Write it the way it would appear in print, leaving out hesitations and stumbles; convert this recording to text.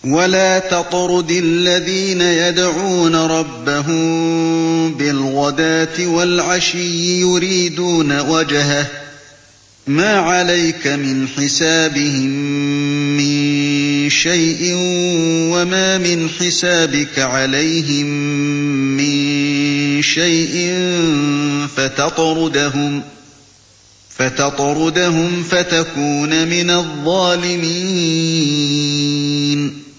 وَلَا تَطْرُدِ الَّذِينَ يَدْعُونَ رَبَّهُم بِالْغَدَاةِ وَالْعَشِيِّ يُرِيدُونَ وَجْهَهُ ۖ مَا عَلَيْكَ مِنْ حِسَابِهِم مِّن شَيْءٍ وَمَا مِنْ حِسَابِكَ عَلَيْهِم مِّن شَيْءٍ فَتَطْرُدَهُمْ فَتَكُونَ مِنَ الظَّالِمِينَ